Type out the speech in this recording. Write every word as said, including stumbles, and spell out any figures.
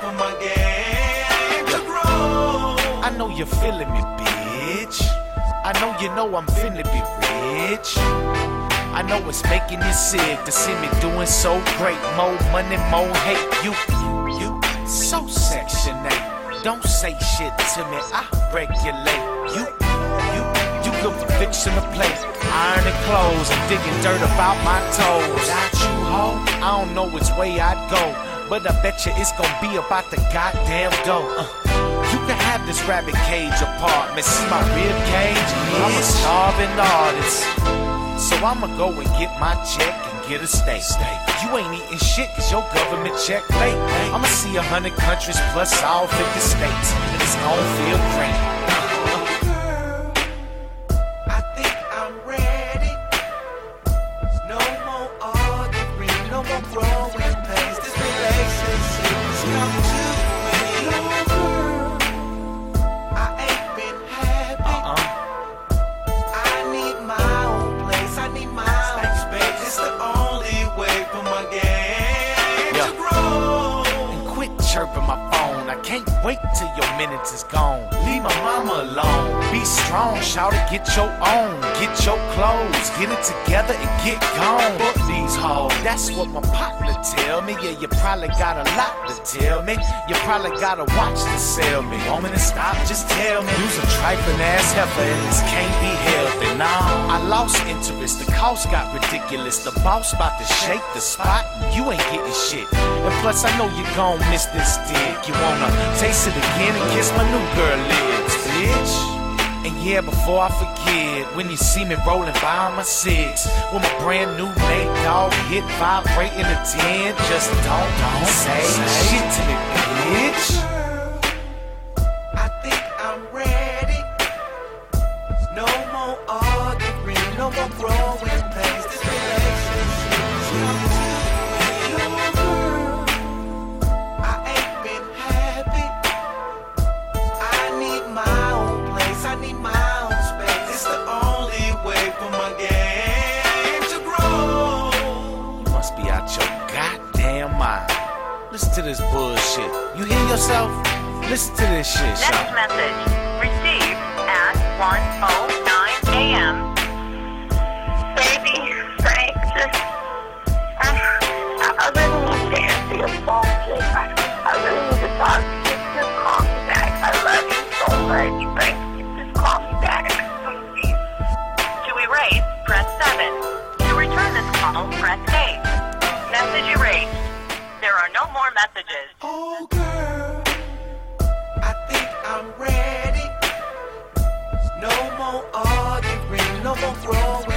for my game to grow. I know you're feeling me, bitch. I know you know I'm finna be rich. I know it's making you sick to see me doing so great. More money, more hate. You, you, so Section eight. Don't say shit to me, I regulate. You, you, you good for fixing the plate. Ironing clothes and digging dirt about my toes. Without you, ho, I don't know which way I'd go, but I bet you it's gonna be about the goddamn dough. Uh. You can have this rabbit cage apartment. See my rib cage? I'm a starving artist, so I'ma go and get my check and get a steak. You ain't eating shit cause your government check late. I'ma see a hundred countries plus all fifty states, and it's gon' feel great. Girl, I think I'm ready. No more arguing, no more throwing pains. This relationship has come to me. No, girl, I ain't been happy. Uh-uh. I need my own place, I need my own space. It's the only way for my game Yeah. to grow. And quit chirping my phone. I can't wait till your minutes is gone. Leave my mama alone. Be strong, shout it, get your own. Get your clothes, get it together and get gone. Fuck these hoes, that's what my partner tell me. Yeah, you probably got a lot to tell me. You probably got a watch to sell me. Want me to stop? Just tell me. You's a trifling ass heifer and this can't be healthy. Nah, I lost interest. The cost got ridiculous. The boss about to shake the spot. You ain't getting shit. And plus, I know you gon' miss this dick. You wanna taste it again and kiss my new girl lips, bitch. And yeah, before I forget, when you see me rolling by on my six, with my brand new Nate Dogg hit vibrating a ten, just don't, don't say shit to me, bitch. I think I'm ready. No more arguing, no more throwing pains. This relationship's come to me. No, girl, I ain't been happy. I need my own place, I need my own space. It's the only way for my game to grow. You must be out your goddamn mind. Listen to this bullshit. You hear yourself? Listen to this shit, Next y'all. message received at one oh nine a.m. Baby, Frank, just, I, I really need to answer your phone, Jake. I, I really need to talk to you. Just call me back. I love you so much, Frank. Just call me back, please. To erase, press seven. To return this call, press eight. Message erased. There are no more messages. Oh, girl, I think I'm ready. No more arguing, no more throwing